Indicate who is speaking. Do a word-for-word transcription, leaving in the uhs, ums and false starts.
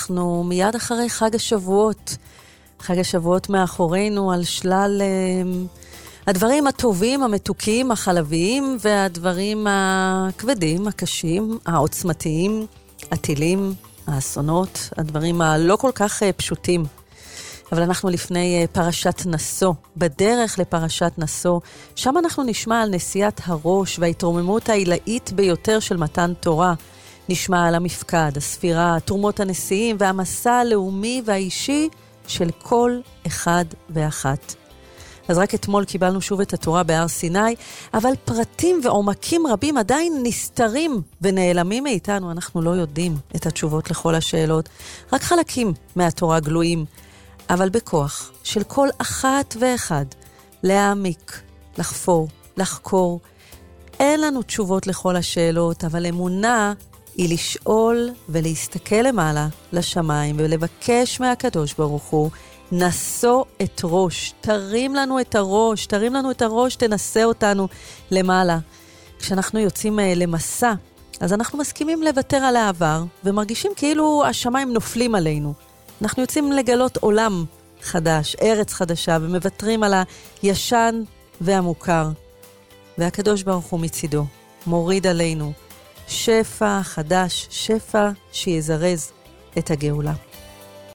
Speaker 1: אנחנו מיד אחרי חג השבועות. חג השבועות מאחורינו על שלל הדברים הטובים, המתוקים, החלביים, והדברים הכבדים, הקשים, העוצמתיים, הטילים, האסונות, הדברים הלא כל כך פשוטים. אבל אנחנו לפני פרשת נשוא, בדרך לפרשת נשוא, שם אנחנו נשמע על נשיאת הראש וההתרוממות העילאית ביותר של מתן תורה. נשמע על המפקד, הספירה, תרומות הנשיאים והמסע הלאומי והאישי של כל אחד ואחת. אז רק אתמול קיבלנו שוב את התורה בהר סיני, אבל פרטים ועומקים רבים עדיין נסתרים ונעלמים מאיתנו. אנחנו לא יודעים את התשובות לכל השאלות. רק חלקים מהתורה גלויים, אבל בכוח של כל אחת ואחד להעמיק, לחפור, לחקור. אין לנו תשובות לכל השאלות, אבל אמונה היא לשאול ולהסתכל למעלה לשמיים ולבקש מהקדוש ברוך הוא, נשוא את ראש, תרים לנו את הראש, תרים לנו את הראש, תנסה אותנו למעלה. כשאנחנו יוצאים למסע, אז אנחנו מסכימים לוותר על העבר, ומרגישים כאילו השמיים נופלים עלינו. אנחנו יוצאים לגלות עולם חדש, ארץ חדשה, ומוותרים על הישן והמוכר. והקדוש ברוך הוא מצידו, מוריד עלינו שפע חדש, שפע שיזרז את הגאולה.